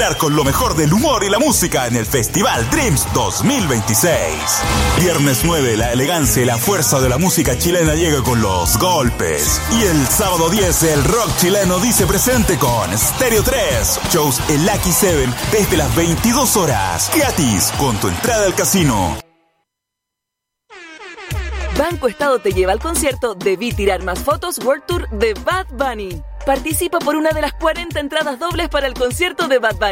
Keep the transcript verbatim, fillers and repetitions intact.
vibrar con lo mejor del humor y la música en el Festival Dreams dos mil veintiséis. Viernes nueve, la elegancia y la fuerza de la música chilena llega con Los Golpes. Y el sábado diez, el rock chileno dice presente con Stereo tres. Shows en Lucky Seven desde las veintidós horas. Gratis, con tu entrada al casino. Banco Estado te lleva al concierto Debí Tirar Más Fotos World Tour de Bad Bunny. Participa por una de las cuarenta entradas dobles para el concierto de Bad Bunny.